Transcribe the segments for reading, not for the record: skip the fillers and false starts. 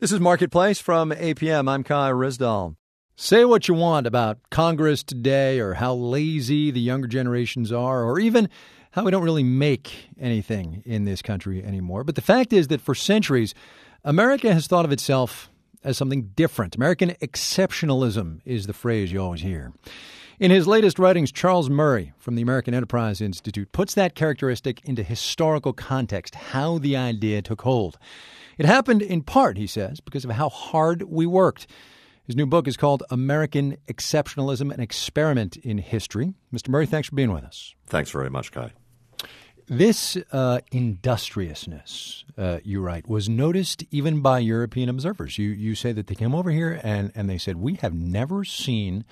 This is Marketplace from APM. I'm Kai Rizdal. Say what you want about Congress today or how lazy the younger generations are or even how we don't really make anything in this country anymore. But the fact is that for centuries, America has thought of itself as something different. American exceptionalism is the phrase you always hear. In his latest writings, Charles Murray from the American Enterprise Institute puts that characteristic into historical context, how the idea took hold. It happened in part, he says, because of how hard we worked. His new book is called American Exceptionalism, an Experiment in History. Mr. Murray, thanks for being with us. Thanks very much, Kai. This industriousness, you write, was noticed even by European observers. You say that they came over here and they said, we have never seen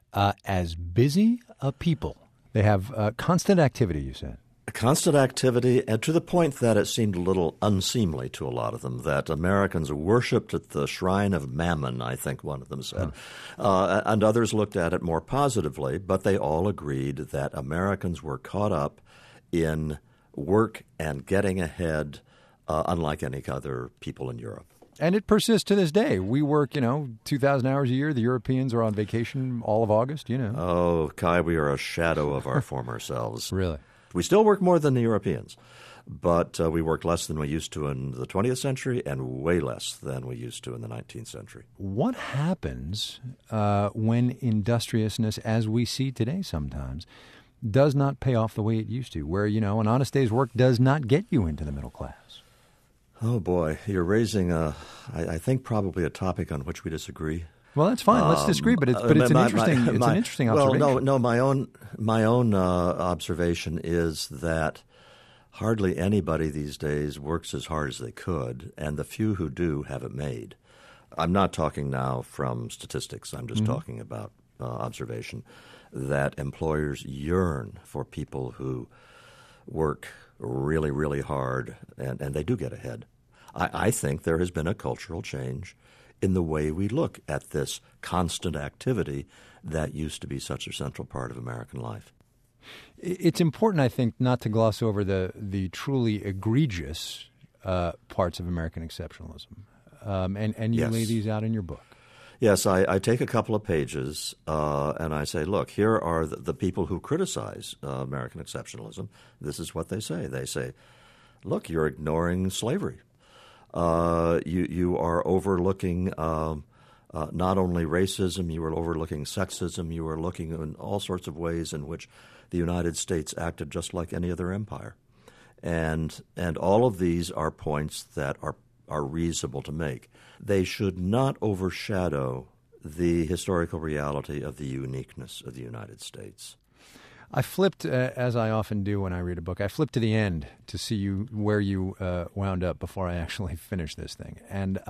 as busy a people. They have constant activity, you said. Constant activity, and to the point that it seemed a little unseemly to a lot of them, that Americans worshipped at the shrine of Mammon, I think one of them said. And others looked at it more positively, but they all agreed that Americans were caught up in work and getting ahead unlike any other people in Europe. And it persists to this day. We work, 2,000 hours a year. The Europeans are on vacation all of August, Oh, Kai, we are a shadow of our former selves. Really? We still work more than the Europeans, but we work less than we used to in the 20th century and way less than we used to in the 19th century. What happens when industriousness, as we see today sometimes, does not pay off the way it used to, where, an honest day's work does not get you into the middle class? Oh, boy, you're raising, I think, probably a topic on which we disagree. Well, that's fine. Let's disagree, but it's an interesting observation. Well, no, my own observation is that hardly anybody these days works as hard as they could, and the few who do have it made. I'm not talking now from statistics. I'm just talking about observation that employers yearn for people who work really, really hard, and they do get ahead. I think there has been a cultural change in the way we look at this constant activity that used to be such a central part of American life. It's important, I think, not to gloss over the truly egregious parts of American exceptionalism. And you lay these out in your book. Yes, I take a couple of pages and I say, look, here are the people who criticize American exceptionalism. This is what they say. They say, look, you're ignoring slavery. You are overlooking not only racism, you are overlooking sexism, you are looking in all sorts of ways in which the United States acted just like any other empire. And all of these are points that are reasonable to make. They should not overshadow the historical reality of the uniqueness of the United States. I flipped, as I often do when I read a book, I flipped to the end to see where you wound up before I actually finished this thing. And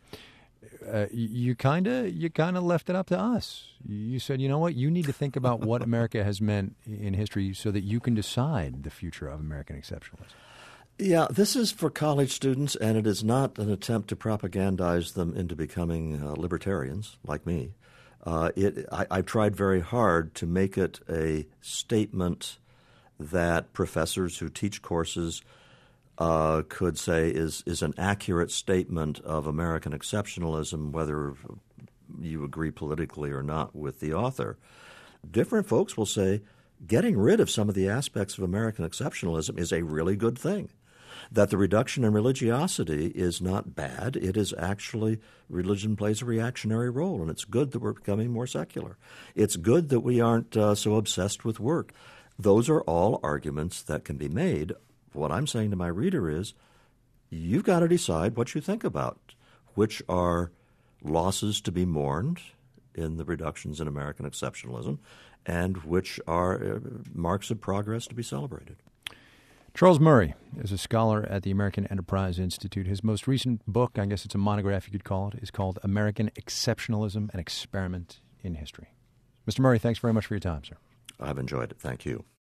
you kind of left it up to us. You said, you know what, you need to think about what America has meant in history so that you can decide the future of American exceptionalism. Yeah, this is for college students, and it is not an attempt to propagandize them into becoming libertarians like me. I've tried very hard to make it a statement that professors who teach courses could say is an accurate statement of American exceptionalism, whether you agree politically or not with the author. Different folks will say getting rid of some of the aspects of American exceptionalism is a really good thing. That the reduction in religiosity is not bad. It is actually, religion plays a reactionary role, and it's good that we're becoming more secular. It's good that we aren't so obsessed with work. Those are all arguments that can be made. What I'm saying to my reader is, you've got to decide what you think about, which are losses to be mourned in the reductions in American exceptionalism, and which are marks of progress to be celebrated. Charles Murray is a scholar at the American Enterprise Institute. His most recent book, I guess it's a monograph you could call it, is called American Exceptionalism, an Experiment in History. Mr. Murray, thanks very much for your time, sir. I've enjoyed it. Thank you.